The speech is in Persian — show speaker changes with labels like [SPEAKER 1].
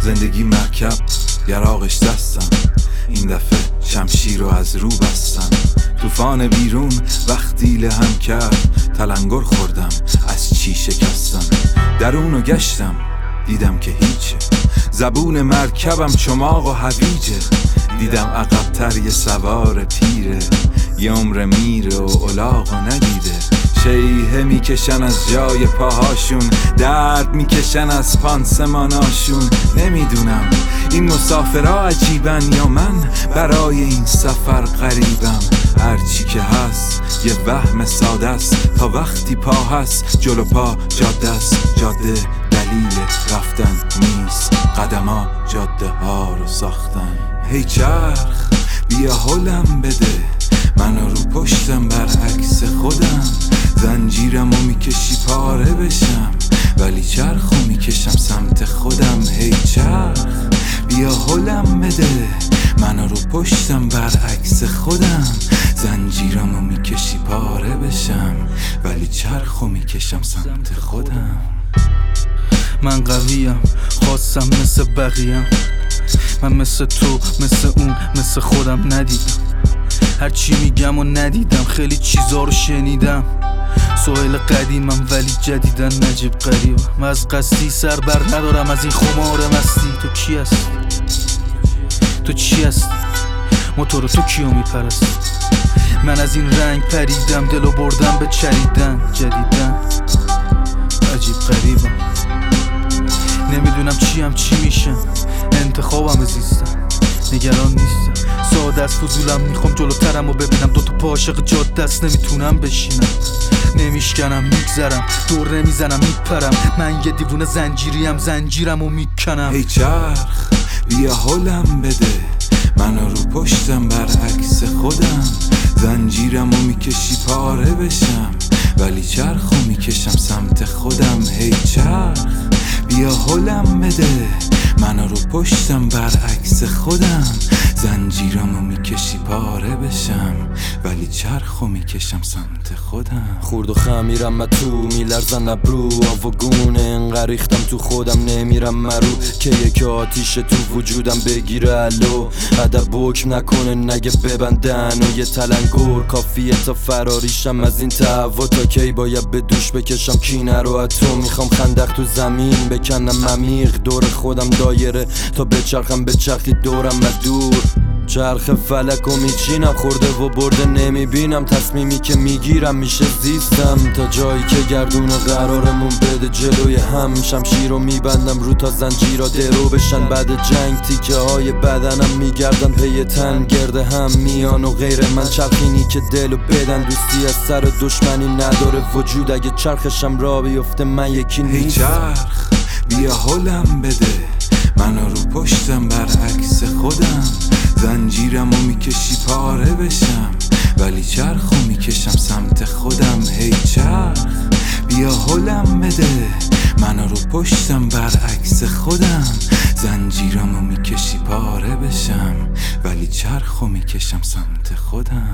[SPEAKER 1] زندگی مرکب یراقش دستم، این دفعه شمشیر رو از رو بستم. طوفان بیرون وقتی لهم کرد، تلنگر خوردم از چی شکستم. درونو گشتم دیدم که هیچه، زبون مرکبم چماق و هویجه. دیدم عقب‌تر یه سوار پیره، یه عمر میره و الاغو ندیده. شیهه میکشن از جای پاهاشون، درد میکشن از پانسماناشون. نمیدونم این مسافرها عجیبن یا من برای این سفر غریبم. هرچی که هست یه وهم ساده است، تا وقتی پا هست جلو پا جاده است. جاده دلیل رفتن نیست، قدما جاده ها رو ساختن. هی چرخ بیا هلم بده، منو رو پشتم برعکس خودم. زنجیرمو میکشی پاره بشم، ولی چرخو میکشم سمت خودم. هی چرخ بیا هلم بده، منو رو پشتم برعکس خودم. زنجیرمو میکشی پاره بشم، ولی چرخو میکشم سمت خودم.
[SPEAKER 2] من قویم، خواستم مثل بقیم. من مثل تو، مثل اون، مثل خودم ندیدم. هرچی میگم و ندیدم، خیلی چیزا رو شنیدم. سوهل قدیمم ولی جدیدن نجیب قریبم. من از قصدی سر بر ندارم از این خمار مستی. تو کی هستی؟ تو چی هستی؟ موتور تو کیو میپرستی؟ من از این رنگ پریدم، دلو بردم به چریدن. جدیدن عجیب قریبم، نمیدونم چیم چی میشم. انتخابم زیستم، نگران نیستم. ساده از فضولم، میخوام جلوترم و ببینم. دوتا پا عاشق جاده است، نمیتونم بشینم. نمیشکنم میگذرم، دور نمیزنم میپرم. من یه دیوونه زنجیریم، زنجیرم و میکنم.
[SPEAKER 1] هی چرخ بیا هلم بده، منو رو پشتم برعکس خودم. زنجیرمو میکشی پاره بشم، ولی چرخو میکشم سمت خودم. هی چرخ بیا هلم بده، منو رو پشتم برعکس خودم. زنجیرمو میکشی پاره بشم، ولی چرخو میکشم سمت خودم.
[SPEAKER 3] خورد و خمیرم من تو، میلرزن ابرو آوگونه. انقدر ریختم تو خودم نمیرم مرو، که یک آتیش تو وجودم بگیره علو. ادب حکم نکنه نگه ببندن و یه تلنگر کافیه تا فراریشم از این تهوع. تا کی باید به دوش بکشم کینه رو از تو؟ میخوام خندق تو زمین بکنم عمیق، دور خودم دایره تا بچرخم بچرخی دورم و دور. چرخ فلک و میچینم، خورده و برده نمیبینم. تصمیمی که میگیرم میشه زیستم، تا جایی که گردون قرارمون بده جلوی هم. شمشیر رو میبندم رو تا زنجیرها درو بشن. بعد جنگ تیکه های بدنم میگردن پی تن، گرده هم میان و غیر من. چرخینی که دلو بدن، دوستی از سر دشمنی نداره وجود. اگه چرخشم را بیفته من یکی نیست.
[SPEAKER 1] هی چرخ بیا هلم بده، منو رو پشتم برعکس خودم. زنجیرمو میکشی پاره بشم، ولی چرخو میکشم سمت خودم. هی چرخ بیا هلم بده، منو رو پشتم برعکس خودم. زنجیرمو میکشی پاره بشم، ولی چرخو میکشم سمت خودم.